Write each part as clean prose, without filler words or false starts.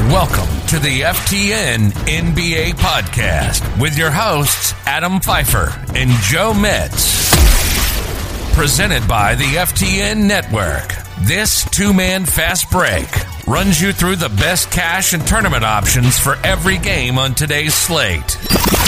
Welcome to the FTN NBA Podcast with your hosts, Adam Pfeiffer and Joe Metz. Presented by the FTN Network. This two-man fast break runs you through the best cash and tournament options for every game on today's slate.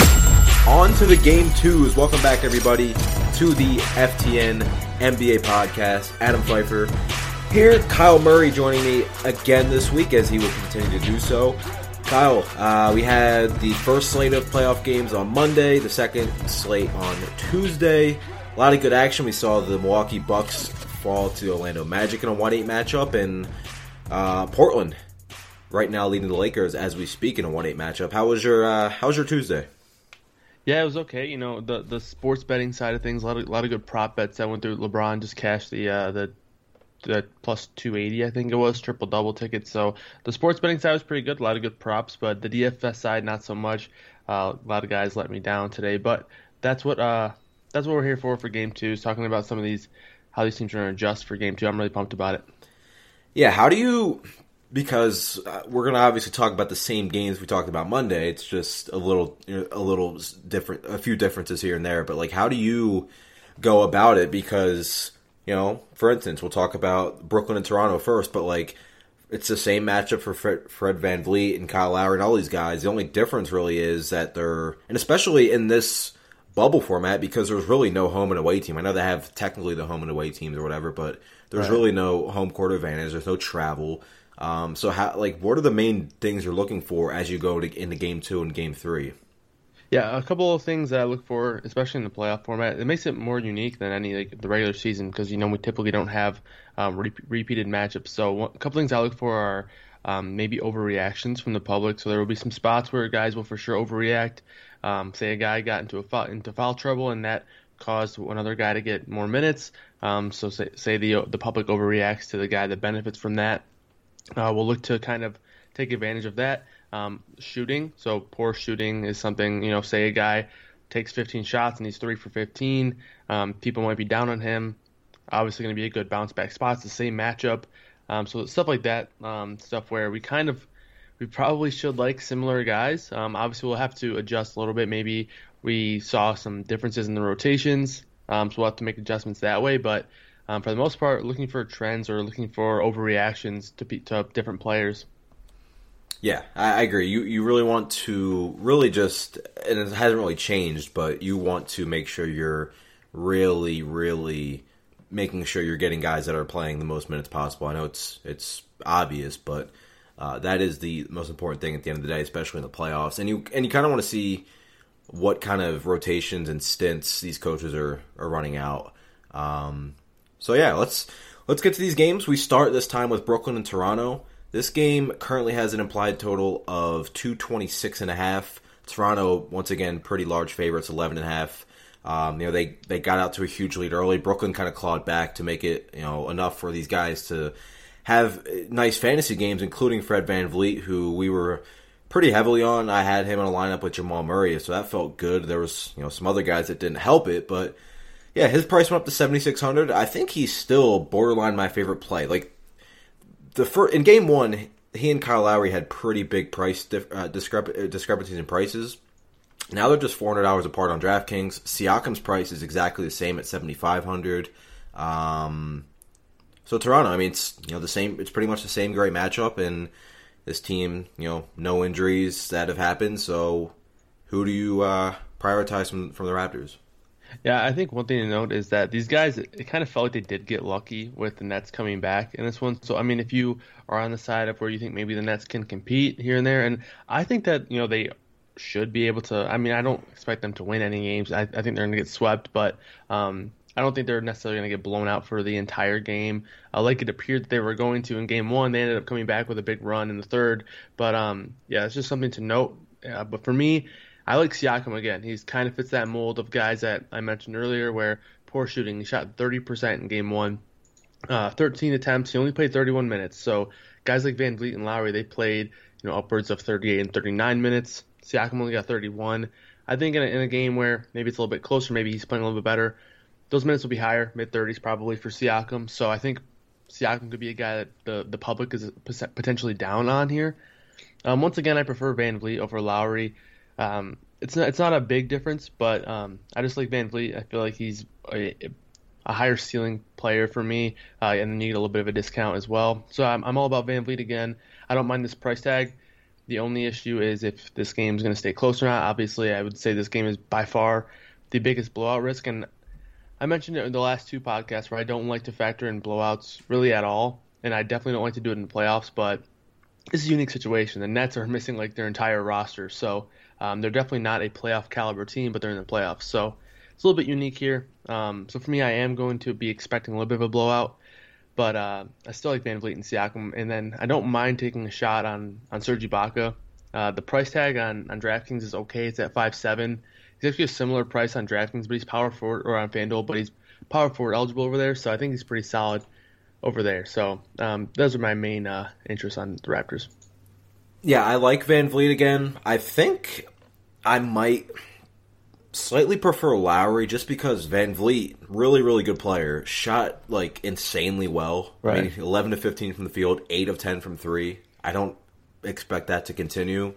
On to the game twos. Welcome back, everybody, to the FTN NBA Podcast. Adam Pfeiffer here. Kyle Murray joining me again this week, as he will continue to do so. Kyle, we had the first slate of playoff games on Monday, the second slate on Tuesday. A lot of good action. We saw the Milwaukee Bucks fall to the Orlando Magic in a 1-8 matchup, and Portland right now leading the Lakers as we speak in a 1-8 matchup. How was your Tuesday? Yeah, it was okay. You know, the sports betting side of things, a lot of good prop bets that went through. LeBron just cashed the plus 280, I think it was, triple-double tickets. So the sports betting side was pretty good, a lot of good props, but the DFS side, not so much. A lot of guys let me down today, but that's what we're here for Game 2, is talking about some of these, how these teams are going to adjust for Game 2. I'm really pumped about it. Yeah, how do you, because we're going to obviously talk about the same games we talked about Monday. It's just a little different, a few differences here and there, but like, how do you go about it? Because, you know, for instance, we'll talk about Brooklyn and Toronto first, but like, it's the same matchup for Fred VanVleet and Kyle Lowry and all these guys. The only difference really is that they're, and especially in this bubble format, because there's really no home and away team. I know they have technically the home and away teams or whatever, but there's really no home court advantage. There's no travel. So how, like, what are the main things you're looking for as you go into Game 2 and Game 3? Yeah, a couple of things that I look for, especially in the playoff format. It makes it more unique than any the regular season, because, you know, we typically don't have repeated matchups. So a couple things I look for are maybe overreactions from the public. So there will be some spots where guys will for sure overreact. Say a guy got into foul trouble, and that caused another guy to get more minutes. So say the public overreacts to the guy that benefits from that. We'll look to kind of take advantage of that. Shooting, so poor shooting is something, you know, say a guy takes 15 shots and he's 3 for 15. People might be down on him. Obviously going to be a good bounce back spot. It's the same matchup. So stuff like that, stuff where we probably should like similar guys. Obviously we'll have to adjust a little bit. Maybe we saw some differences in the rotations. So we'll have to make adjustments that way. But for the most part, looking for trends or looking for overreactions to different players. Yeah, I agree. You really want to really just, and it hasn't really changed, but you want to make sure you're really, really making sure you're getting guys that are playing the most minutes possible. I know it's obvious, but that is the most important thing at the end of the day, especially in the playoffs. And you kind of want to see what kind of rotations and stints these coaches are running out. So yeah, let's get to these games. We start this time with Brooklyn and Toronto. This game currently has an implied total of 226.5. Toronto, once again, pretty large favorites, 11.5. You know, they got out to a huge lead early. Brooklyn kind of clawed back to make it, you know, enough for these guys to have nice fantasy games, including Fred VanVleet, who we were pretty heavily on. I had him in a lineup with Jamal Murray, so that felt good. There was, you know, some other guys that didn't help it, but yeah, his price went up to $7,600. I think he's still borderline my favorite play. Like, in Game 1, he and Kyle Lowry had pretty big price discrepancies in prices. Now they're just $400 apart on DraftKings. Siakam's price is exactly the same at $7,500. So Toronto, I mean, it's, you know, the same. It's pretty much the same great matchup, and this team, you know, no injuries that have happened. So who do you prioritize from the Raptors? Yeah, I think one thing to note is that these guys, it kind of felt like they did get lucky with the Nets coming back in this one. So, I mean, if you are on the side of where you think maybe the Nets can compete here and there, and I think that, you know, they should be able to. I mean, I don't expect them to win any games. I think they're going to get swept, but I don't think they're necessarily going to get blown out for the entire game. Like it appeared that they were going to in Game 1. They ended up coming back with a big run in the third. But, yeah, it's just something to note. But for me, I like Siakam again. He's kind of fits that mold of guys that I mentioned earlier, where poor shooting. He shot 30% in Game 1, 13 attempts. He only played 31 minutes. So guys like VanVleet and Lowry, they played, you know, upwards of 38 and 39 minutes. Siakam only got 31. I think in a game where maybe it's a little bit closer, maybe he's playing a little bit better, those minutes will be higher, mid-30s probably for Siakam. So I think Siakam could be a guy that the public is potentially down on here. Once again, I prefer Van Vliet over Lowry. It's not a big difference, but I just like Van Vliet. I feel like he's a higher ceiling player for me, and then you get a little bit of a discount as well. So I'm all about Van Vliet again. I don't mind this price tag. The only issue is if this game is going to stay close or not. Obviously, I would say this game is by far the biggest blowout risk, and I mentioned it in the last two podcasts where I don't like to factor in blowouts really at all, and I definitely don't like to do it in the playoffs, but this is a unique situation. The Nets are missing like their entire roster, so they're definitely not a playoff caliber team, but they're in the playoffs. So it's a little bit unique here. So for me, I am going to be expecting a little bit of a blowout, but I still like Van Vliet and Siakam, and then I don't mind taking a shot on Serge Ibaka. The price tag on DraftKings is okay. It's at 5.7. He's actually a similar price on DraftKings, but he's power forward, or on FanDuel, but he's power forward eligible over there, so I think he's pretty solid over there. So those are my main interests on the Raptors. Yeah, I like Van Vliet again. I think I might slightly prefer Lowry just because Van Vliet, really, really good player, shot like insanely well. Right. I mean, 11 to 15 from the field, 8 of 10 from 3. I don't expect that to continue.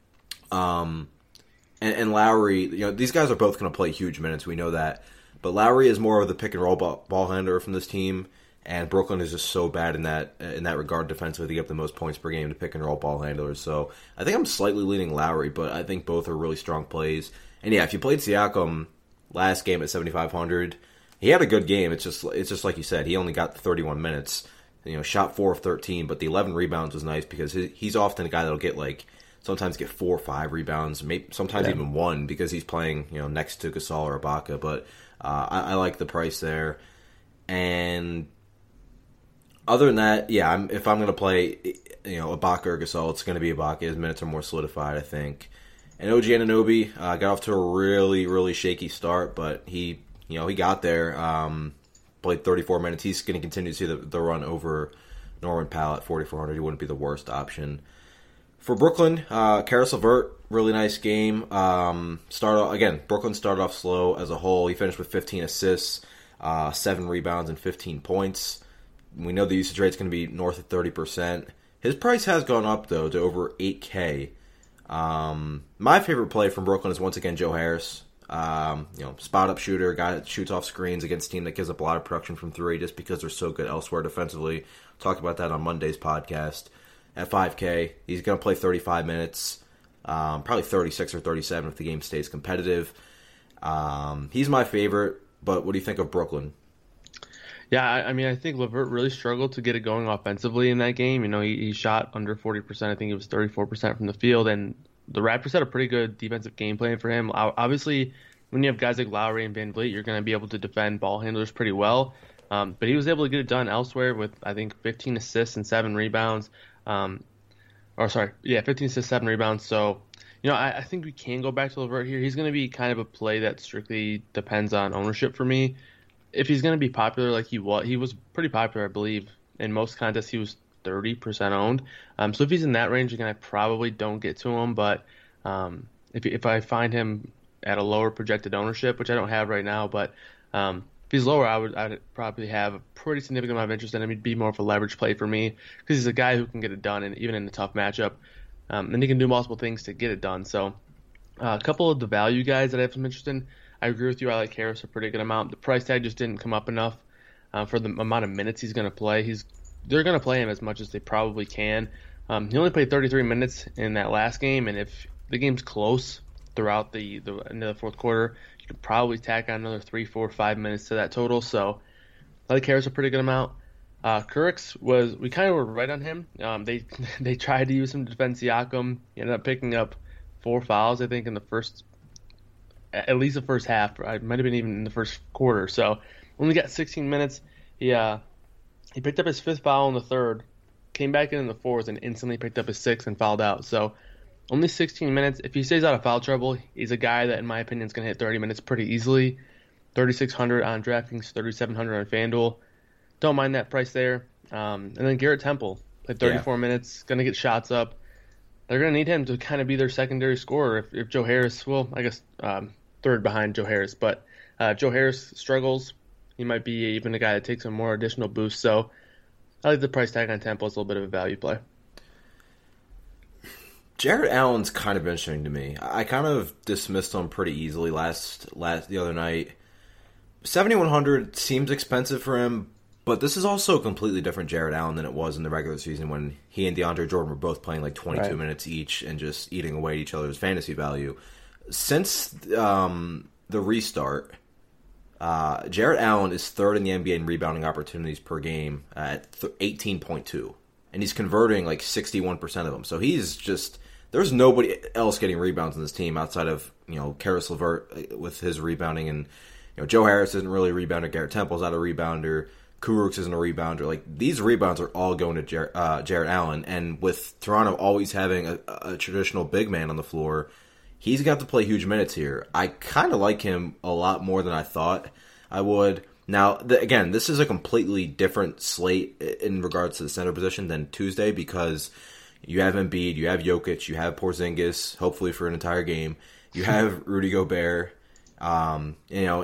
And Lowry, these guys are both going to play huge minutes. We know that. But Lowry is more of the pick and roll ball handler from this team, and Brooklyn is just so bad in that regard defensively. They get the most points per game to pick and roll ball handlers. So I think I'm slightly leaning Lowry, but I think both are really strong plays. And yeah, if you played Siakam last game at 7,500, he had a good game. It's just like you said, he only got 31 minutes. Shot 4 of 13, but the 11 rebounds was nice because he's often a guy that'll get sometimes get 4 or 5 rebounds, sometimes even 1 because he's playing next to Gasol or Ibaka. But I like the price there. And other than that, yeah, if I'm going to play Ibaka or Gasol, it's going to be Ibaka. His minutes are more solidified, I think. And OG Anunoby got off to a really, really shaky start, but he got there. Played 34 minutes. He's going to continue to see the run over Norman Powell at 4,400. He wouldn't be the worst option. For Brooklyn, Karis LeVert, really nice game. Brooklyn started off slow as a whole. He finished with 15 assists, 7 rebounds, and 15 points. We know the usage rate's going to be north of 30%. His price has gone up, though, to over $8K. My favorite play from Brooklyn is, once again, Joe Harris. Spot-up shooter, guy that shoots off screens against a team that gives up a lot of production from 3 just because they're so good elsewhere defensively. Talked about that on Monday's podcast. At 5K, he's going to play 35 minutes, probably 36 or 37 if the game stays competitive. He's my favorite, but what do you think of Brooklyn? Yeah, I think LeVert really struggled to get it going offensively in that game. He shot under 40%. I think it was 34% from the field, and the Raptors had a pretty good defensive game plan for him. Obviously, when you have guys like Lowry and Van Vliet, you're going to be able to defend ball handlers pretty well. But he was able to get it done elsewhere with, I think, 15 assists and 7 rebounds. 15 assists, 7 rebounds. So, I think we can go back to LeVert here. He's going to be kind of a play that strictly depends on ownership for me. If he's going to be popular like he was pretty popular, I believe. In most contests, he was 30% owned. So if he's in that range, again, I probably don't get to him. But if I find him at a lower projected ownership, which I don't have right now, but if he's lower, I'd probably have a pretty significant amount of interest in him. He'd be more of a leverage play for me because he's a guy who can get it done, and even in a tough matchup. And he can do multiple things to get it done. So a couple of the value guys that I have some interest in, I agree with you. I like Harris a pretty good amount. The price tag just didn't come up enough for the amount of minutes he's going to play. They're going to play him as much as they probably can. He only played 33 minutes in that last game, and if the game's close throughout the end of the fourth quarter, you could probably tack on another 3, 4, 5 minutes to that total. So I like Harris a pretty good amount. Kurix we kind of were right on him. They tried to use him to defend Siakam. He ended up picking up 4 fouls, I think, in at least the first half. It might have been even in the first quarter. So only got 16 minutes. He picked up his 5th foul in the 3rd, came back in the 4th, and instantly picked up his 6th and fouled out. So only 16 minutes. If he stays out of foul trouble, he's a guy that, in my opinion, is going to hit 30 minutes pretty easily. 3,600 on DraftKings, 3,700 on FanDuel. Don't mind that price there. And then Garrett Temple played 34 minutes, going to get shots up. They're going to need him to kind of be their secondary scorer if Joe Harris, third behind Joe Harris. But Joe Harris struggles. He might be even a guy that takes a more additional boost. So I like the price tag on Temple as a little bit of a value play. Jarrett Allen's kind of interesting to me. I kind of dismissed him pretty easily the other night. 7,100 seems expensive for him, but this is also a completely different Jarrett Allen than it was in the regular season when he and DeAndre Jordan were both playing like 22 minutes each and just eating away at each other's fantasy value. Since the restart, Jarrett Allen is third in the NBA in rebounding opportunities per game at 18.2. And he's converting like 61% of them. So he's just... There's nobody else getting rebounds in this team outside of, Karis LeVert with his rebounding. And, Joe Harris isn't really a rebounder. Garrett Temple's not a rebounder. Kurucs isn't a rebounder. Like, these rebounds are all going to Jarrett Allen. And with Toronto always having a traditional big man on the floor, he's got to play huge minutes here. I kind of like him a lot more than I thought I would. Now, again, this is a completely different slate in regards to the center position than Tuesday because you have Embiid, you have Jokic, you have Porzingis, hopefully for an entire game. You have Rudy Gobert, and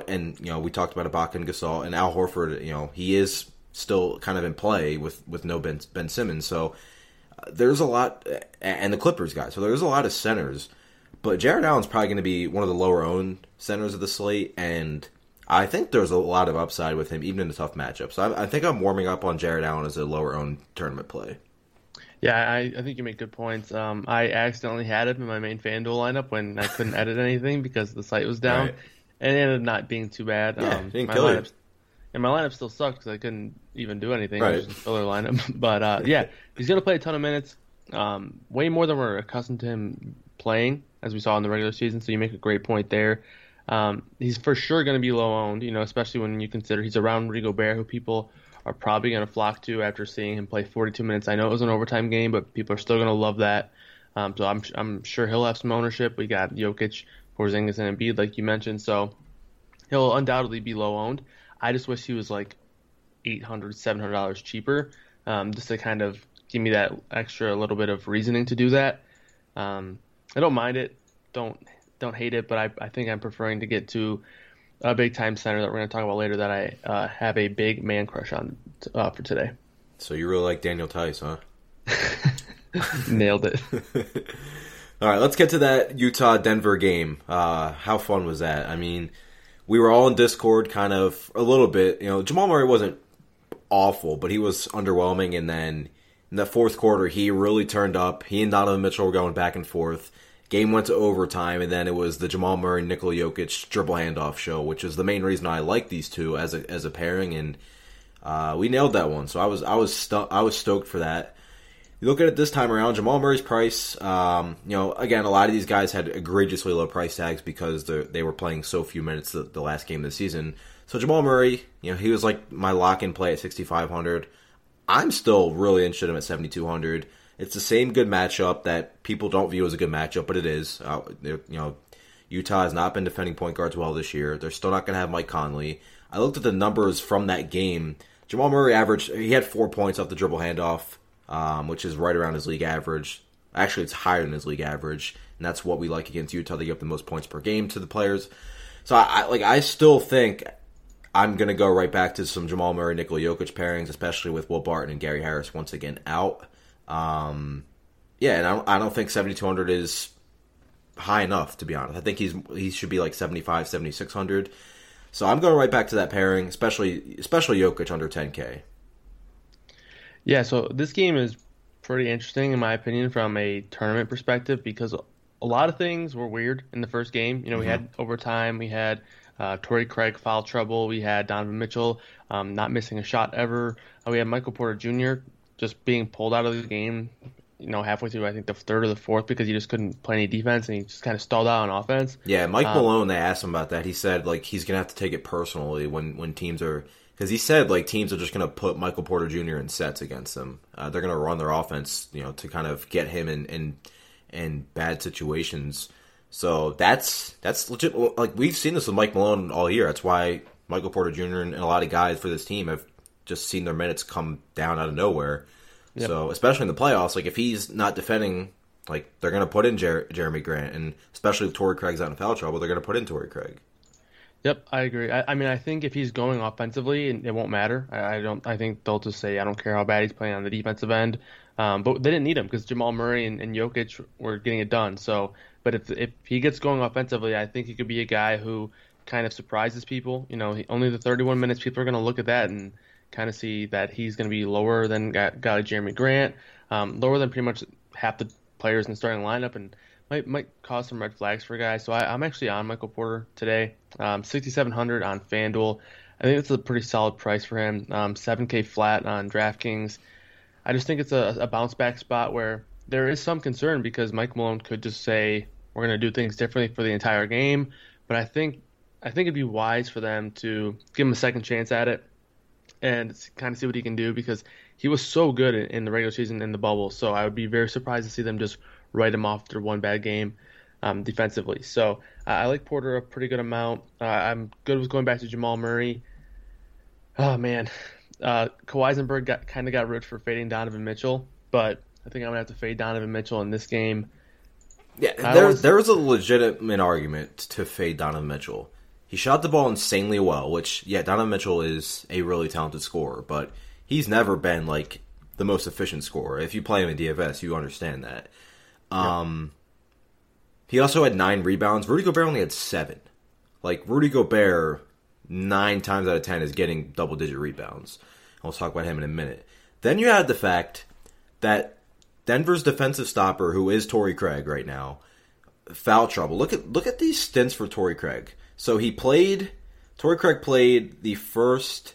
we talked about Ibaka and Gasol, and Al Horford. He is still kind of in play with no Ben Simmons. So there's a lot, and the Clippers guys. So there's a lot of centers, but Jarrett Allen's probably going to be one of the lower owned centers of the slate, and I think there's a lot of upside with him, even in a tough matchup. So I think I'm warming up on Jarrett Allen as a lower-owned tournament play. Yeah, I think you make good points. I accidentally had him in my main FanDuel lineup when I couldn't edit anything because the site was down. Right. And it ended up not being too bad. Yeah, didn't kill you. And my lineup still sucked because I couldn't even do anything. Right. It was just a filler lineup. But, he's going to play a ton of minutes, way more than we're accustomed to him playing, as we saw in the regular season. So you make a great point there. He's for sure going to be low owned, especially when you consider he's around Rudy Gobert, who people are probably going to flock to after seeing him play 42 minutes. I know it was an overtime game, but people are still going to love that. So I'm sure he'll have some ownership. We got Jokic, Porzingis, and Embiid, like you mentioned. So he'll undoubtedly be low owned. I just wish he was like $800, $700 cheaper, just to kind of give me that extra little bit of reasoning to do that. I don't mind it. Don't hate it, but I think I'm preferring to get to a big-time center that we're going to talk about later that I have a big man crush on for today. So you really like Daniel Tice, huh? Nailed it. All right, let's get to that Utah-Denver game. How fun was that? I mean, we were all in Discord kind of a little bit. Jamal Murray wasn't awful, but he was underwhelming, and then in the fourth quarter, he really turned up. He and Donovan Mitchell were going back and forth. Game went to overtime, and then it was the Jamal Murray, Nikola Jokic dribble handoff show, which is the main reason I like these two as a pairing, and we nailed that one. So I was stoked for that. You look at it this time around, Jamal Murray's price. Again, a lot of these guys had egregiously low price tags because they were playing so few minutes the last game of the season. So Jamal Murray, he was like my lock-in play at 6,500. I'm still really interested in him at 7,200. It's the same good matchup that people don't view as a good matchup, but it is. Utah has not been defending point guards well this year. They're still not going to have Mike Conley. I looked at the numbers from that game. Jamal Murray he had 4 points off the dribble handoff, which is right around his league average. Actually, it's higher than his league average, and that's what we like against Utah. They give up the most points per game to the players. So I still think I'm going to go right back to some Jamal Murray, Nikola Jokic pairings, especially with Will Barton and Gary Harris once again out. And I don't think 7,200 is high enough, to be honest. I think he should be like 7,500, 7,600. So I'm going right back to that pairing, especially Jokic under 10K. Yeah, so this game is pretty interesting in my opinion from a tournament perspective because a lot of things were weird in the first game. We had overtime, we had Torrey Craig foul trouble, we had Donovan Mitchell not missing a shot ever, we had Michael Porter Jr. just being pulled out of the game, halfway through, I think, the third or the fourth because he just couldn't play any defense and he just kind of stalled out on offense. Yeah, Mike Malone, they asked him about that. He said, he's going to have to take it personally when teams are... Because he said, teams are just going to put Michael Porter Jr. in sets against them. They're going to run their offense, to kind of get him in bad situations. So that's legit. We've seen this with Mike Malone all year. That's why Michael Porter Jr. and a lot of guys for this team have just seen their minutes come down out of nowhere. Yep. So, especially in the playoffs, if he's not defending, they're going to put in Jeremy Grant, and especially if Torrey Craig's out in foul trouble, they're going to put in Torrey Craig. Yep, I agree. I think if he's going offensively, it won't matter. I think they'll just say, I don't care how bad he's playing on the defensive end. But they didn't need him because Jamal Murray and Jokic were getting it done. So, but if he gets going offensively, I think he could be a guy who kind of surprises people. Only the 31 minutes, people are going to look at that and kind of see that he's going to be lower than a guy like Jeremy Grant, lower than pretty much half the players in the starting lineup, and might cause some red flags for guys. So I'm actually on Michael Porter today, 6,700 on FanDuel. I think it's a pretty solid price for him, 7K flat on DraftKings. I just think it's a bounce back spot where there is some concern because Mike Malone could just say we're going to do things differently for the entire game. But I think it'd be wise for them to give him a second chance at it and kind of see what he can do because he was so good in the regular season in the bubble. So I would be very surprised to see them just write him off after one bad game defensively. So I like Porter a pretty good amount. I'm good with going back to Jamal Murray. Oh, man. Kawhi Eisenberg got ripped for fading Donovan Mitchell, but I think I'm going to have to fade Donovan Mitchell in this game. Yeah, there's a legitimate argument to fade Donovan Mitchell. He shot the ball insanely well, which, yeah, Donovan Mitchell is a really talented scorer, but he's never been, like, the most efficient scorer. If you play him in DFS, you understand that. He also had 9 rebounds. Rudy Gobert only had 7. Like, Rudy Gobert, 9 times out of 10 is getting double-digit rebounds. We'll talk about him in a minute. Then you had the fact that Denver's defensive stopper, who is Torrey Craig right now, foul trouble. Look at these stints for Torrey Craig. So Torrey Craig played the first,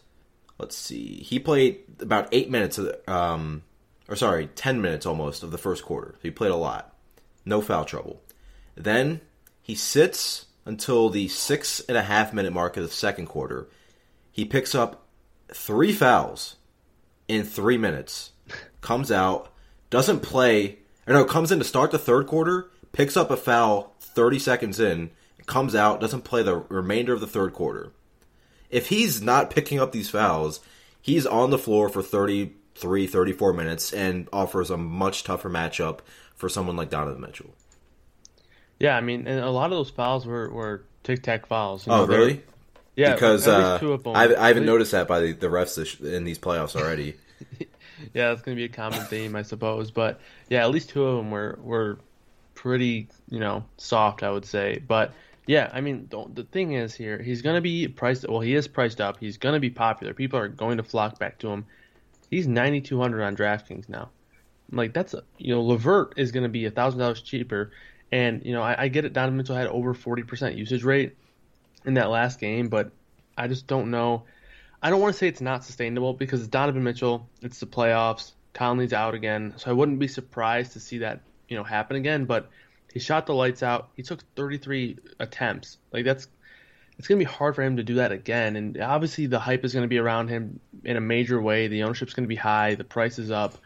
he played about 8 minutes, 10 minutes almost of the first quarter. So he played a lot. No foul trouble. Then he sits until the 6.5 minute mark of the second quarter. He picks up 3 fouls in 3 minutes. Comes out, doesn't play, comes in to start the third quarter, picks up a foul 30 seconds in, comes out, doesn't play the remainder of the third quarter. If he's not picking up these fouls, he's on the floor for 33, 34 minutes and offers a much tougher matchup for someone like Donovan Mitchell. Yeah, I mean, and a lot of those fouls were tic-tac fouls. Oh, really? Yeah, because at least 2 of them. I haven't noticed that by the refs in these playoffs already. Yeah, that's going to be a common theme, I suppose. But, yeah, at least 2 of them were pretty, soft, I would say. But, yeah, I mean, the thing is here, he's going to be priced – well, he is priced up. He's going to be popular. People are going to flock back to him. He's $9,200 on DraftKings now. Like, that's – LeVert is going to be $1,000 cheaper. And, I get it. Donovan Mitchell had over 40% usage rate in that last game, but I just don't know. I don't want to say it's not sustainable because it's Donovan Mitchell. It's the playoffs. Conley's out again. So I wouldn't be surprised to see that, happen again. But he shot the lights out. He took 33 attempts. Like, it's going to be hard for him to do that again. And obviously the hype is going to be around him in a major way. The ownership's going to be high. The price is up.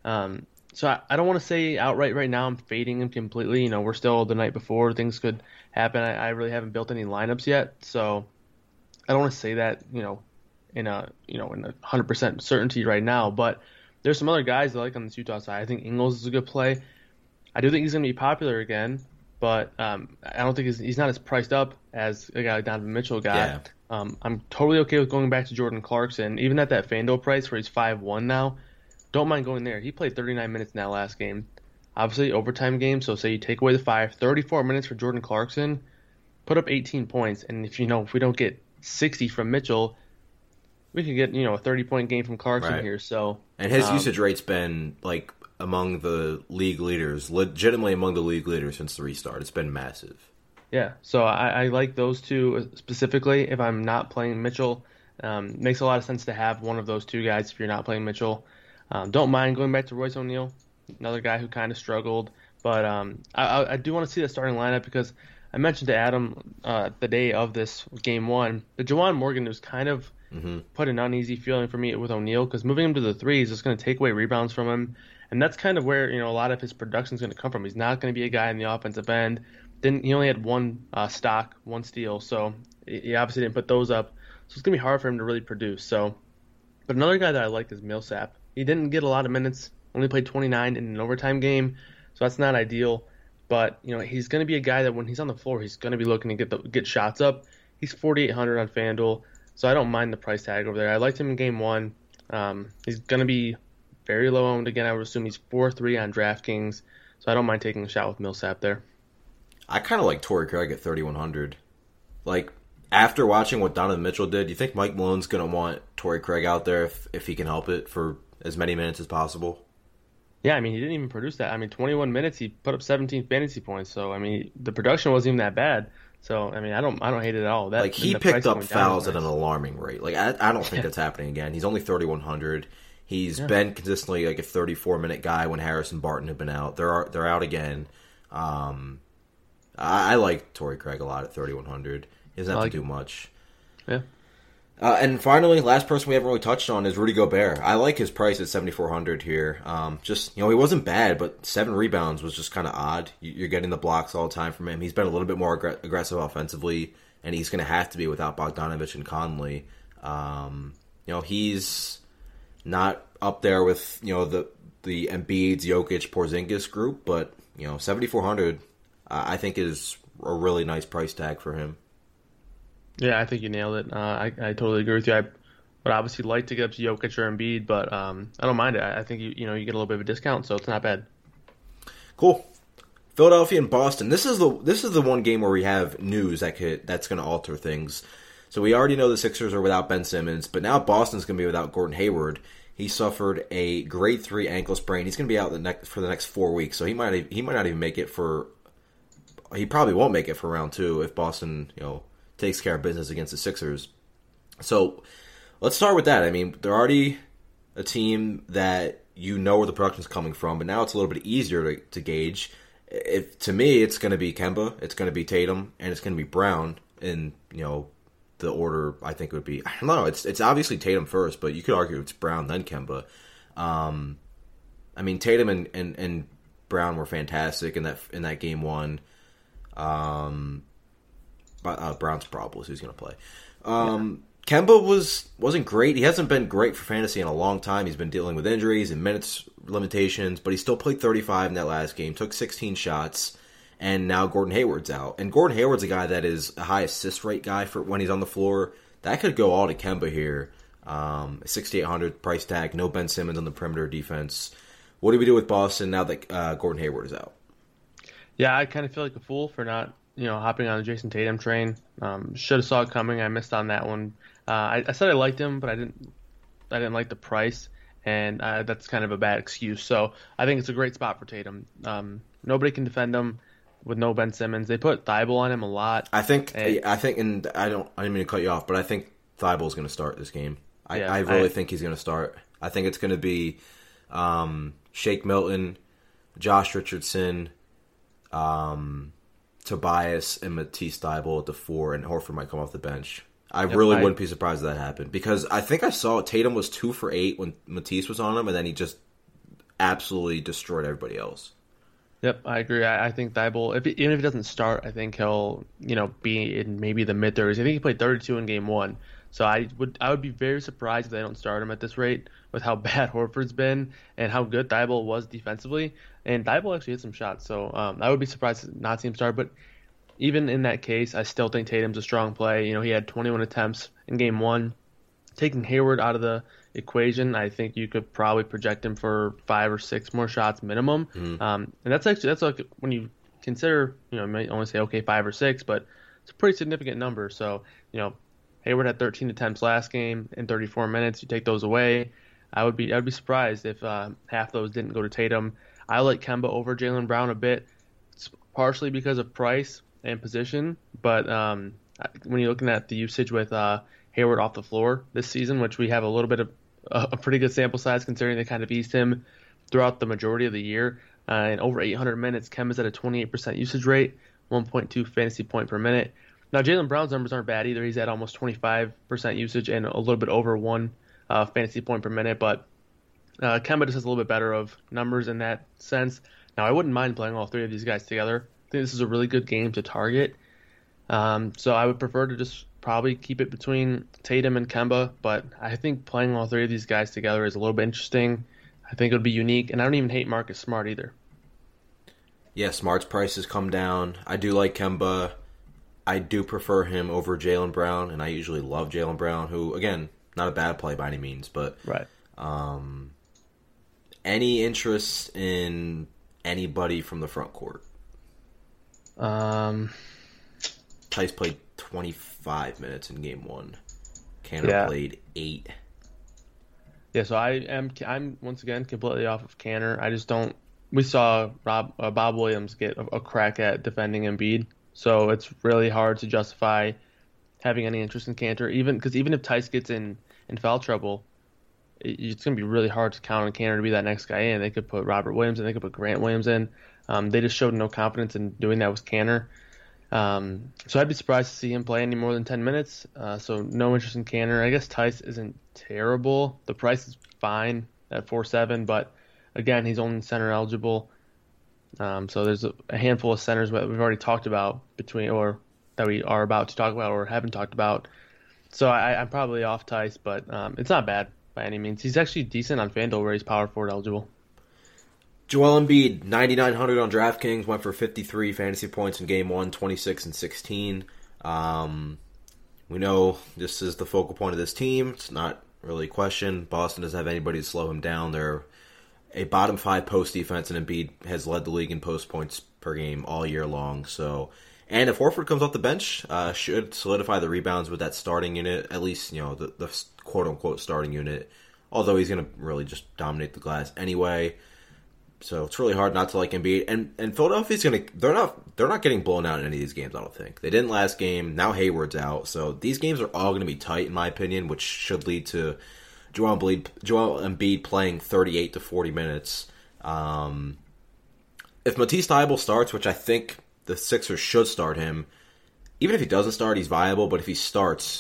So I don't want to say outright right now I'm fading him completely. We're still the night before. Things could happen. I really haven't built any lineups yet. So I don't want to say that, in a 100% certainty right now. But there's some other guys I like on this Utah side. I think Ingles is a good play. I do think he's going to be popular again, but I don't think he's not as priced up as a guy like Donovan Mitchell got. Yeah. I'm totally okay with going back to Jordan Clarkson, even at that FanDuel price where he's 5-1 now. Don't mind going there. He played 39 minutes in that last game. Obviously, overtime game, so say you take away the 34 minutes for Jordan Clarkson, put up 18 points, and if we don't get 60 from Mitchell, we could get, a 30-point game from Clarkson here. So, and his usage rate's been, like, among the league leaders, legitimately among the league leaders since the restart. It's been massive. Yeah, so I like those two specifically. If I'm not playing Mitchell, makes a lot of sense to have one of those two guys if you're not playing Mitchell. Don't mind going back to Royce O'Neal, another guy who kind of struggled. But I do want to see the starting lineup because I mentioned to Adam the day of this game 1 that Juwan Morgan was kind of put an uneasy feeling for me with O'Neal because moving him to the 3 is just going to take away rebounds from him. And that's kind of where a lot of his production is going to come from. He's not going to be a guy in the offensive end. He only had 1 stock, 1 steal, so he obviously didn't put those up. So it's going to be hard for him to really produce. But another guy that I like is Millsap. He didn't get a lot of minutes, only played 29 in an overtime game, so that's not ideal. But he's going to be a guy that when he's on the floor, he's going to be looking to get shots up. He's 4,800 on FanDuel, so I don't mind the price tag over there. I liked him in game 1. He's going to be very low owned. Again, I would assume he's 4-3 on DraftKings, so I don't mind taking a shot with Millsap there. I kind of like Torrey Craig at 3,100. Like, after watching what Donovan Mitchell did, you think Mike Malone's going to want Torrey Craig out there if he can help it for as many minutes as possible? Yeah, I mean, he didn't even produce that. I mean, 21 minutes, he put up 17 fantasy points. So, I mean, the production wasn't even that bad. So, I mean, I don't hate it at all. Like, he picked up fouls at an alarming rate. Like, I don't think that's happening again. He's only 3,100. He's been consistently like a 34-minute guy when Harrison Barton had been out. They're out again. I like Torrey Craig a lot at 3,100. He doesn't have to do much. Yeah. And finally, last person we haven't really touched on is Rudy Gobert. I like his price at 7,400 here. He wasn't bad, but 7 rebounds was just kind of odd. You're getting the blocks all the time from him. He's been a little bit more aggressive offensively, and he's going to have to be without Bogdanovich and Conley. He's not up there with the Embiid's, Jokic, Porzingis group, but 7,400 I think is a really nice price tag for him. Yeah, I think you nailed it. I totally agree with you. I would obviously like to get up to Jokic or Embiid, but I don't mind it. I think you get a little bit of a discount, so it's not bad. Cool. Philadelphia and Boston. This is the one game where we have news that's going to alter things. So we already know the Sixers are without Ben Simmons, but now Boston's going to be without Gordon Hayward. He suffered a grade 3 ankle sprain. He's going to be out for the next 4 weeks, so he might not even make it for. He probably won't make it for round 2 if Boston takes care of business against the Sixers. So let's start with that. I mean, they're already a team that where the production's coming from, but now it's a little bit easier to gauge. To me, it's going to be Kemba, it's going to be Tatum, and it's going to be Brown in the order I think would be. I don't know. It's obviously Tatum first, but you could argue it's Brown then Kemba. I mean, Tatum and Brown were fantastic in that game 1. Brown's probable is who's going to play. Kemba wasn't great. He hasn't been great for fantasy in a long time. He's been dealing with injuries and minutes limitations, but he still played 35 in that last game, took 16 shots, and now Gordon Hayward's out. And Gordon Hayward's a guy that is a high assist rate guy for when he's on the floor. That could go all to Kemba here. 6,800 price tag, no Ben Simmons on the perimeter defense. What do we do with Boston now that Gordon Hayward is out? Yeah, I kind of feel like a fool for not hopping on the Jason Tatum train. Should have saw it coming. I missed on that one. I said I liked him, but I didn't like the price, and that's kind of a bad excuse. So I think it's a great spot for Tatum. Nobody can defend him with no Ben Simmons. They put Thibault on him a lot. I think, and I didn't mean to cut you off, but I think Thibault's going to start this game. I really think he's going to start. I think it's going to be Shake Milton, Josh Richardson, Tobias, and Matisse Thybulle at the 4, and Horford might come off the bench. I really wouldn't be surprised if that happened, because I think I saw Tatum was 2 for 8 when Matisse was on him, and then he just absolutely destroyed everybody else. Yep, I agree. I think Thybulle, even if he doesn't start, I think he'll be in maybe the mid-30s. I think he played 32 in game 1. So I would be very surprised if they don't start him at this rate with how bad Horford's been and how good Thybulle was defensively. And Thybulle actually hit some shots, so I would be surprised to not see him start. But even in that case, I still think Tatum's a strong play. He had 21 attempts in game 1. Taking Hayward out of the equation, I think you could probably project him for 5 or 6 more shots minimum. And that's like when you consider, you might only say, okay, 5 or 6, but it's a pretty significant number. So, Hayward had 13 attempts last game in 34 minutes. You take those away, I'd be surprised if half those didn't go to Tatum. I like Kemba over Jaylen Brown a bit. It's partially because of price and position, but when you're looking at the usage with Hayward off the floor this season, which we have a little bit of a pretty good sample size considering they kind of eased him throughout the majority of the year, in over 800 minutes, Kemba's at a 28% usage rate, 1.2 fantasy point per minute. Now, Jaylen Brown's numbers aren't bad either. He's at almost 25% usage and a little bit over 1 fantasy point per minute, but Kemba just has a little bit better of numbers in that sense. Now, I wouldn't mind playing all 3 of these guys together. I think this is a really good game to target. So I would prefer to just probably keep it between Tatum and Kemba, but I think playing all 3 of these guys together is a little bit interesting. I think it would be unique, and I don't even hate Marcus Smart either. Yeah, Smart's price has come down. I do like Kemba. I do prefer him over Jaylen Brown, and I usually love Jaylen Brown, who, again, not a bad play by any means, but right. any interest in anybody from the front court? Tice played 25 minutes in game 1. Kanter played 8. Yeah, so I'm once again completely off of Kanter. I just don't. We saw Bob Williams get a crack at defending Embiid, so it's really hard to justify having any interest in Kanter. Even if Tice gets in foul trouble, it's going to be really hard to count on Kanter to be that next guy in. They could put Robert Williams in, they could put Grant Williams in. They just showed no confidence in doing that with Kanter. So I'd be surprised to see him play any more than 10 minutes. So no interest in Kanter. I guess Tice isn't terrible. The price is fine at 4.7, but again, he's only center eligible. So there's a handful of centers that we've already talked about or that we are about to talk about or haven't talked about. So I'm probably off Tice, but it's not bad by any means. He's actually decent on FanDuel where he's power forward eligible. Joel Embiid, 9,900 on DraftKings, went for 53 fantasy points in Game 1, 26 and 16. We know this is the focal point of this team. It's not really a question. Boston doesn't have anybody to slow him down. They're a bottom 5 post defense, and Embiid has led the league in post points per game all year long. So, and if Horford comes off the bench, should solidify the rebounds with that starting unit, at least, the quote-unquote starting unit, although he's going to really just dominate the glass anyway. So it's really hard not to like Embiid. And Philadelphia's they're not getting blown out in any of these games, I don't think. They didn't last game. Now Hayward's out. So these games are all going to be tight, in my opinion, which should lead to Joel Embiid playing 38 to 40 minutes. If Matisse Thybulle starts, which I think the Sixers should start him, even if he doesn't start, he's viable. But if he starts,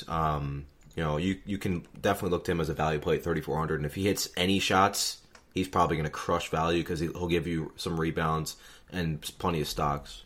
you can definitely look to him as a value play at 3,400. And if he hits any shots, he's probably going to crush value because he'll give you some rebounds and plenty of stocks.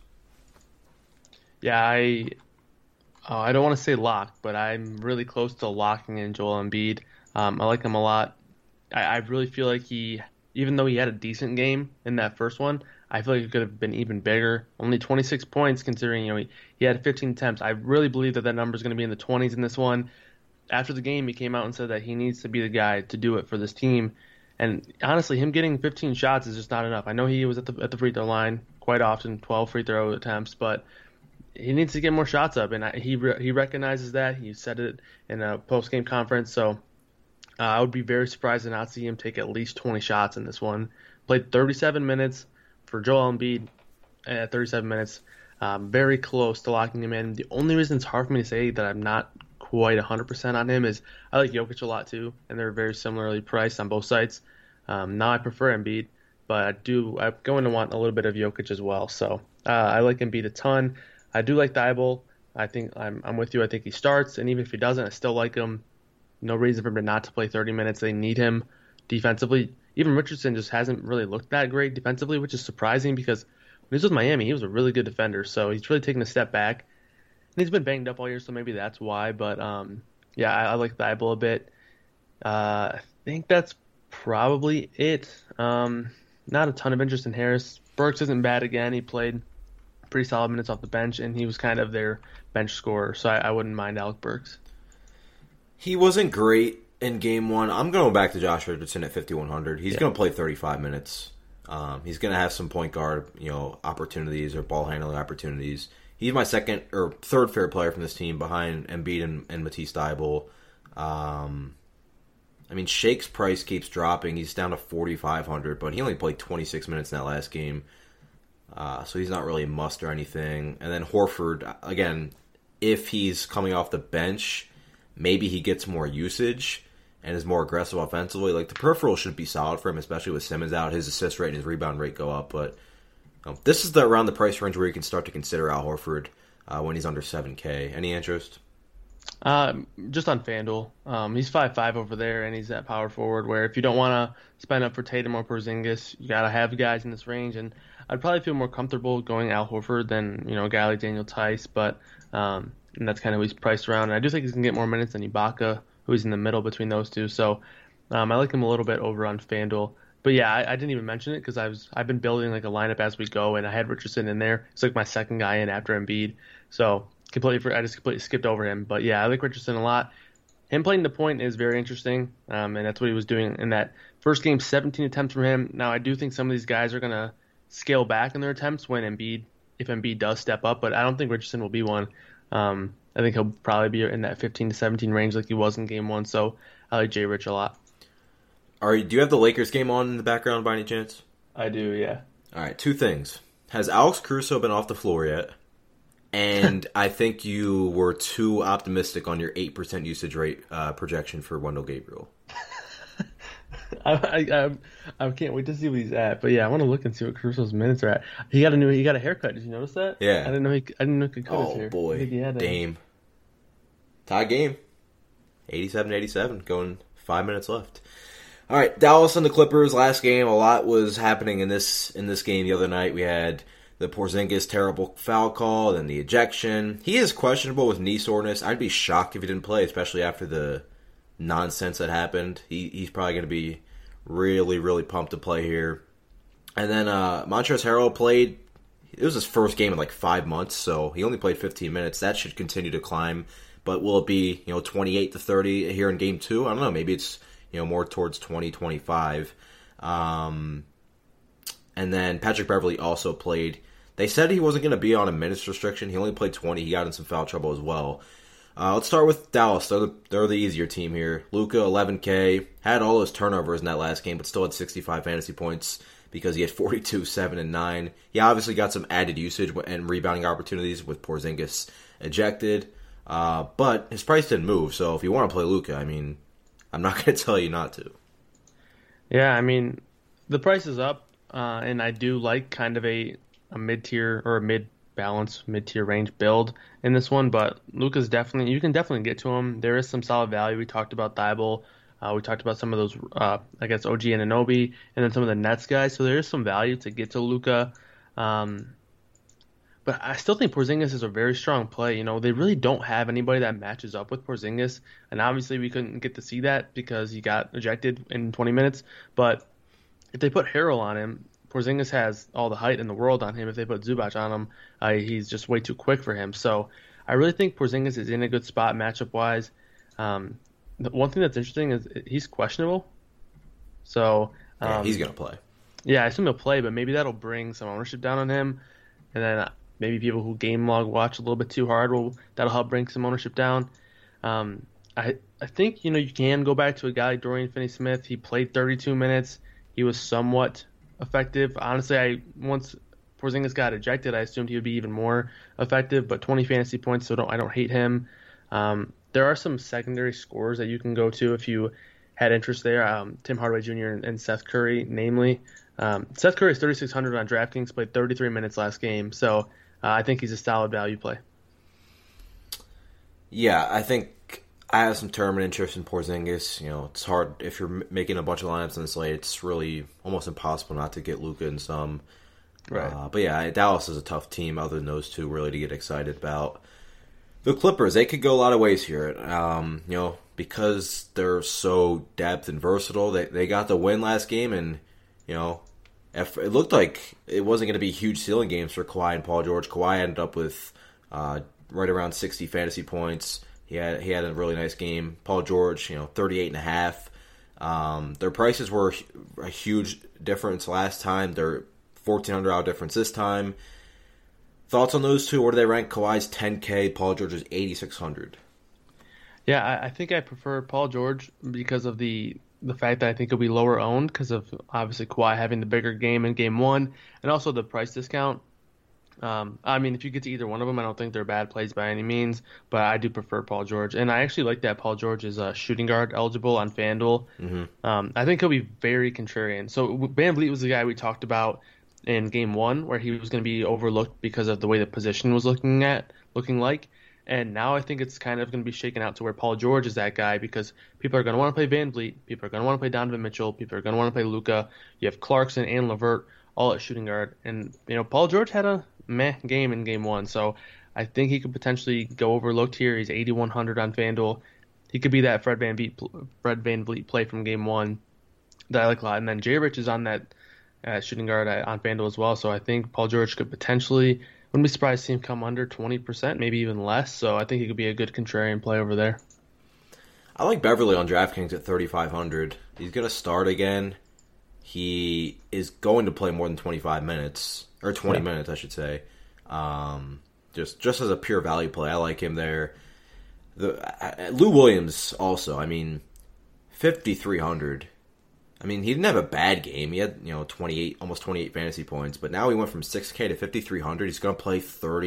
Yeah, I don't want to say lock, but I'm really close to locking in Joel Embiid. I like him a lot. I really feel like even though he had a decent game in that first one, I feel like it could have been even bigger. Only 26 points considering he had 15 attempts. I really believe that number is going to be in the 20s in this one. After the game, he came out and said that he needs to be the guy to do it for this team. And honestly, him getting 15 shots is just not enough. I know he was at the free throw line quite often, 12 free throw attempts, but he needs to get more shots up, and he recognizes that. He said it in a post-game conference, so I would be very surprised to not see him take at least 20 shots in this one. Played 37 minutes for Joel Embiid at 37 minutes, very close to locking him in. The only reason it's hard for me to say that I'm not quite 100% on him is I like Jokic a lot too, and they're very similarly priced on both sides. Now I prefer Embiid, but I'm going to want a little bit of Jokic as well. So I like Embiid a ton. I do like Thybulle. I think I'm with you. I think he starts, and even if he doesn't, I still like him. No reason for him not to play 30 minutes. They need him defensively. Even Richardson just hasn't really looked that great defensively, which is surprising because when he was with Miami, he was a really good defender. So he's really taken a step back. And he's been banged up all year, so maybe that's why. But, yeah, I like Thybulle a bit. I think that's probably it. Not a ton of interest in Harris. Burks isn't bad again. He played pretty solid minutes off the bench, and he was kind of their bench scorer. So I wouldn't mind Alec Burks. He wasn't great in Game 1. I'm going back to Josh Richardson at 5,100. He's going to play 35 minutes. He's going to have some point guard opportunities or ball handling opportunities. He's my second or third favorite player from this team behind Embiid and Matisse Thybulle. Shake's price keeps dropping. He's down to 4,500, but he only played 26 minutes in that last game. So he's not really a must or anything. And then Horford, again, if he's coming off the bench, maybe he gets more usage and is more aggressive offensively. Like, the peripheral should be solid for him, especially with Simmons out. His assist rate and his rebound rate go up, but this is around the price range where you can start to consider Al Horford when he's under 7K. Any interest? Just on FanDuel. He's 5'5" over there, and he's at power forward, where if you don't want to spend up for Tatum or Porzingis, you got to have guys in this range. And I'd probably feel more comfortable going Al Horford than a guy like Daniel Tice, but and that's kind of who he's priced around. And I do think he's going to get more minutes than Ibaka, who's in the middle between those two. So I like him a little bit over on FanDuel. But yeah, I didn't even mention it because I've been building like a lineup as we go, and I had Richardson in there. It's like my second guy in after Embiid, so I just completely skipped over him. But yeah, I like Richardson a lot. Him playing the point is very interesting, and that's what he was doing in that First game, 17 attempts from him. Now, I do think some of these guys are going to scale back in their attempts if Embiid does step up, but I don't think Richardson will be one. I think he'll probably be in that 15 to 17 range like he was in game one, so I like Jay Rich a lot. Do you have the Lakers game on in the background by any chance? I do, yeah. All right, two things. Has Alex Caruso been off the floor yet? And I think you were too optimistic on your 8% usage rate projection for Wendell Gabriel. I can't wait to see what he's at. But yeah, I want to look and see what Caruso's minutes are at. He got a haircut. Did you notice that? Yeah. I didn't know he could cut his hair. Oh boy, Dame. Tie game. 87-87, going 5 minutes left. All right, Dallas and the Clippers, last game. A lot was happening in this game the other night. We had the Porzingis terrible foul call, then the ejection. He is questionable with knee soreness. I'd be shocked if he didn't play, especially after the nonsense that happened. He's probably going to be really, really pumped to play here. And then Montrezl Harrell played. It was his first game in like 5 months, so he only played 15 minutes. That should continue to climb. But will it be 28 to 30 here in game 2? I don't know. Maybe it's more towards 20-25. And then Patrick Beverley also played. They said he wasn't going to be on a minutes restriction. He only played 20. He got in some foul trouble as well. Let's start with Dallas. They're the easier team here. Luka, 11K. Had all those turnovers in that last game, but still had 65 fantasy points because he had 42, 7, and 9. He obviously got some added usage and rebounding opportunities with Porzingis ejected. But his price didn't move, so if you want to play Luka, I'm not going to tell you not to. Yeah, the price is up, and I do like kind of a mid-tier or a mid-balance, mid-tier range build in this one, but Luka's you can definitely get to him. There is some solid value. We talked about Thibault. We talked about some of those, OG Anunoby, and then some of the Nets guys, so there is some value to get to Luka. But I still think Porzingis is a very strong play. They really don't have anybody that matches up with Porzingis, and obviously we couldn't get to see that because he got ejected in 20 minutes. But if they put Harrell on him, Porzingis has all the height in the world on him. If they put Zubac on him, he's just way too quick for him. So I really think Porzingis is in a good spot matchup-wise. The one thing that's interesting is he's questionable. So he's going to play. Yeah, I assume he'll play, but maybe that'll bring some ownership down on him. And then maybe people who game log watch a little bit too hard that'll help bring some ownership down. I think you can go back to a guy like Dorian Finney-Smith. He played 32 minutes. He was somewhat effective. Honestly, once Porzingis got ejected, I assumed he would be even more effective. But 20 fantasy points, so I don't hate him. There are some secondary scores that you can go to if you had interest there. Tim Hardaway Jr. and Seth Curry, namely. Seth Curry is 3,600 on DraftKings, played 33 minutes last game, so I think he's a solid value play. Yeah, I think I have some tournament interest in Porzingis. It's hard if you're making a bunch of lineups in the slate. It's really almost impossible not to get Luka in some. Right. But yeah, Dallas is a tough team other than those two really to get excited about. The Clippers, they could go a lot of ways here. Because they're so depth and versatile, they got the win last game, and it looked like it wasn't going to be huge ceiling games for Kawhi and Paul George. Kawhi ended up with right around 60 fantasy points. He had a really nice game. Paul George, 38.5. Their prices were a huge difference last time. They're $1,400 difference this time. Thoughts on those two? Where do they rank? Kawhi's $10K, Paul George's $8,600. Yeah, I think I prefer Paul George because of the fact that I think he'll be lower owned because of obviously Kawhi having the bigger game in game one and also the price discount. If you get to either one of them, I don't think they're bad plays by any means, but I do prefer Paul George. And I actually like that Paul George is shooting guard eligible on FanDuel. Mm-hmm. I think he'll be very contrarian. So VanVleet was the guy we talked about in game one where he was going to be overlooked because of the way the position was looking like. And now I think it's kind of going to be shaken out to where Paul George is that guy because people are going to want to play VanVleet, people are going to want to play Donovan Mitchell, people are going to want to play Luka. You have Clarkson and LeVert all at shooting guard. And, Paul George had a meh game in game one. So I think he could potentially go overlooked here. He's 8,100 on FanDuel. He could be that Fred VanVleet play from game one that I like a lot. And then Jay Rich is on that shooting guard on FanDuel as well. So I think Paul George could potentially, wouldn't be surprised to see him come under 20%, maybe even less. So I think he could be a good contrarian play over there. I like Beverly on DraftKings at 3,500. He's going to start again. He is going to play more than 25 minutes, or 20 minutes, I should say. Just as a pure value play, I like him there. Lou Williams also, I mean, 5,300. I mean, he didn't have a bad game. He had, 28, almost 28 fantasy points, but now he went from 6K to 5,300. He's going to play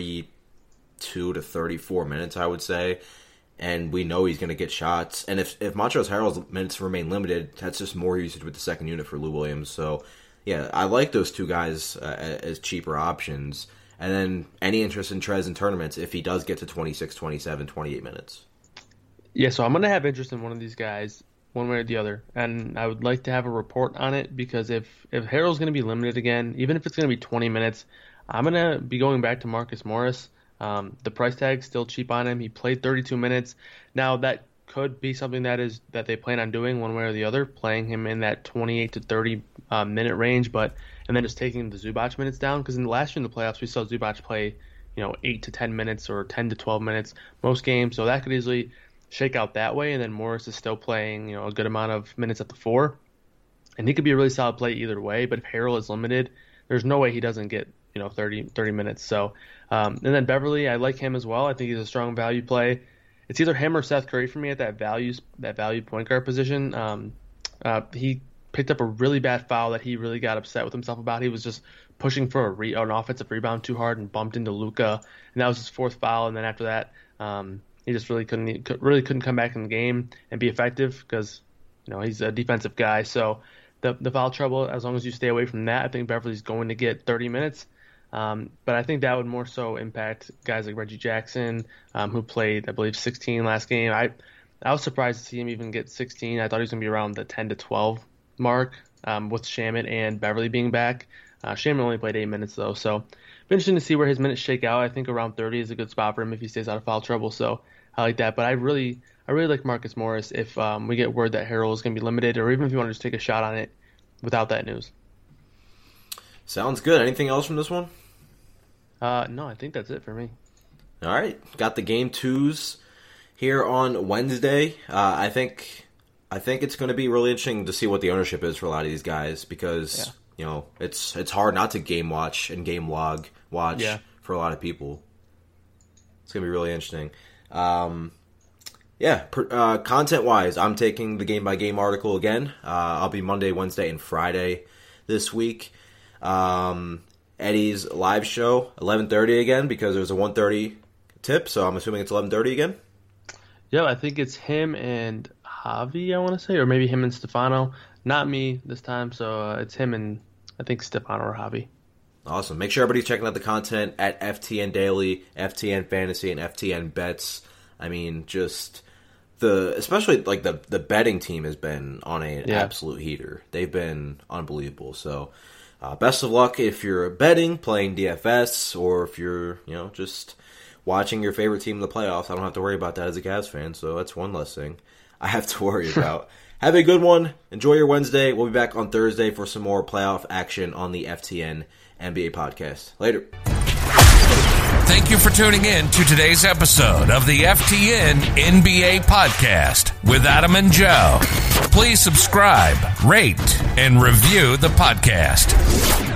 32 to 34 minutes, I would say. And we know he's going to get shots. And if Montrezl Harrell's minutes remain limited, that's just more usage with the second unit for Lou Williams. So, yeah, I like those two guys as cheaper options. And then any interest in Trez in tournaments if he does get to 26, 27, 28 minutes. Yeah, so I'm going to have interest in one of these guys, one way or the other. And I would like to have a report on it because if Harrell's going to be limited again, even if it's going to be 20 minutes, I'm going to be going back to Marcus Morris. The price tag's still cheap on him. He played 32 minutes. Now, that could be something that they plan on doing one way or the other, playing him in that 28 to 30 minute range, and then just taking the Zubac minutes down. Because in the last year in the playoffs, we saw Zubac play 8 to 10 minutes or 10 to 12 minutes most games. So that could easily shake out that way. And then Morris is still playing a good amount of minutes at the 4. And he could be a really solid play either way. But if Harrell is limited, there's no way he doesn't get 30 minutes. So, and then Beverly, I like him as well. I think he's a strong value play. It's either him or Seth Curry for me at that value point guard position. He picked up a really bad foul that he really got upset with himself about. He was just pushing for an offensive rebound too hard and bumped into Luka, and that was his 4th foul. And then after that, he just really couldn't come back in the game and be effective because he's a defensive guy. So the foul trouble, as long as you stay away from that, I think Beverly's going to get 30 minutes. But I think that would more so impact guys like Reggie Jackson, who played, I believe, 16 last game. I was surprised to see him even get 16. I thought he was going to be around the 10 to 12 mark with Shamet and Beverly being back. Shamet only played 8 minutes, though. So it's interesting to see where his minutes shake out. I think around 30 is a good spot for him if he stays out of foul trouble. So I like that. But I really like Marcus Morris if we get word that Harrell is going to be limited, or even if you want to just take a shot on it without that news. Sounds good. Anything else from this one? No, I think that's it for me. All right. Got the game 2s here on Wednesday. I think it's going to be really interesting to see what the ownership is for a lot of these guys because, it's hard not to game watch and game log watch for a lot of people. It's going to be really interesting. Content-wise, I'm taking the game-by-game article again. I'll be Monday, Wednesday, and Friday this week. Eddie's live show, 11:30 again, because there's a 1:30 tip, so I'm assuming it's 11:30 again? Yeah, I think it's him and Javi, I want to say, or maybe him and Stefano. Not me this time, so it's him and, I think, Stefano or Javi. Awesome. Make sure everybody's checking out the content at FTN Daily, FTN Fantasy, and FTN Bets. I mean, just especially the betting team has been on an absolute heater. They've been unbelievable, so... best of luck if you're betting, playing DFS, or if you're, just watching your favorite team in the playoffs. I don't have to worry about that as a Cavs fan, so that's one less thing I have to worry about. Have a good one. Enjoy your Wednesday. We'll be back on Thursday for some more playoff action on the FTN NBA podcast. Later. Thank you for tuning in to today's episode of the FTN NBA podcast with Adam and Joe. Please subscribe, rate, and review the podcast.